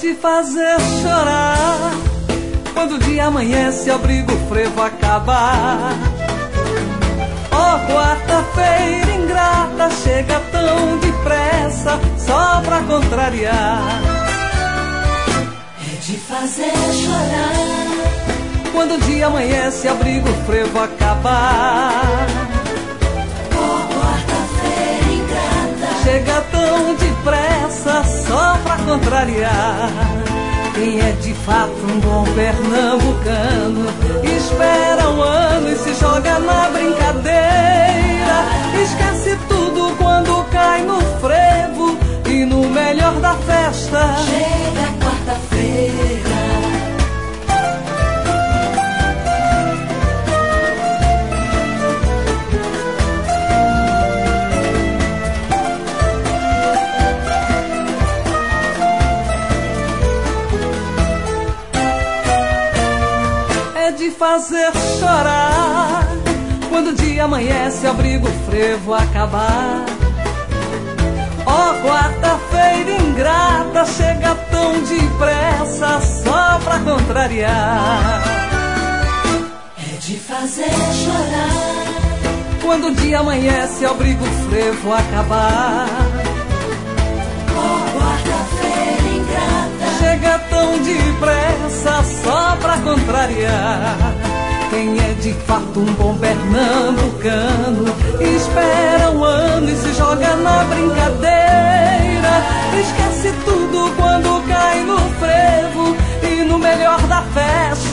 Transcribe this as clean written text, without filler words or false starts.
de fazer chorar. Quando o dia amanhece, abrigo o frevo acabar. Oh, quarta-feira ingrata, chega tão depressa, só pra contrariar. É de fazer chorar. Quando o dia amanhece, abrigo o frevo acabar. Oh, quarta-feira ingrata, chega tão depressa, só pra contrariar. Quem é de fato um bom pernambucano espera um ano e se joga na brincadeira. Esquece tudo quando cai no frevo e no melhor da festa chega quarta-feira. De fazer chorar. Quando o dia amanhece, abrigo o frevo acabar. Oh, quarta-feira ingrata, chega tão depressa, só pra contrariar. É de fazer chorar. Quando o dia amanhece, abrigo o frevo acabar. Oh, quarta-feira ingrata, chega tão depressa, só pra contrariar. Quem é de fato um bom pernambucano espera um ano e se joga na brincadeira. Esquece tudo quando cai no frevo e no melhor da festa